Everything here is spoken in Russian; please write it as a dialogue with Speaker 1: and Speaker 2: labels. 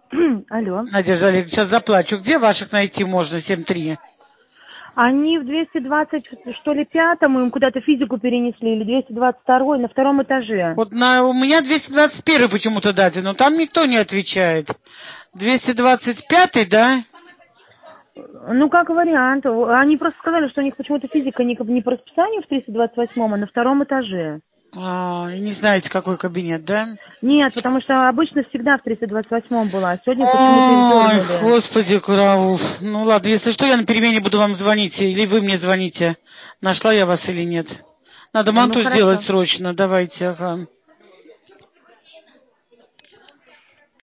Speaker 1: Алло.
Speaker 2: Надежда Олеговна, сейчас заплачу. Где ваших найти можно, 7-3?
Speaker 1: Они в 220, что ли, пятом, им куда-то физику перенесли, или 222 на втором этаже.
Speaker 2: Вот у меня 221 почему-то дате, но там никто не отвечает. 225-й, да?
Speaker 1: Ну, как вариант. Они просто сказали, что у них почему-то физика не по расписанию в 328, а на втором этаже.
Speaker 2: Не знаете, какой кабинет, да?
Speaker 1: Нет, потому что обычно всегда в 328 была, а сегодня почему-то их
Speaker 2: Ой,
Speaker 1: дернули.
Speaker 2: господи, Караул. Ну ладно, если что, я на перемене буду вам звонить, или вы мне звоните. Нашла я вас или нет. Надо
Speaker 1: Ну,
Speaker 2: манту сделать
Speaker 1: хорошо.
Speaker 2: срочно, давайте, ага.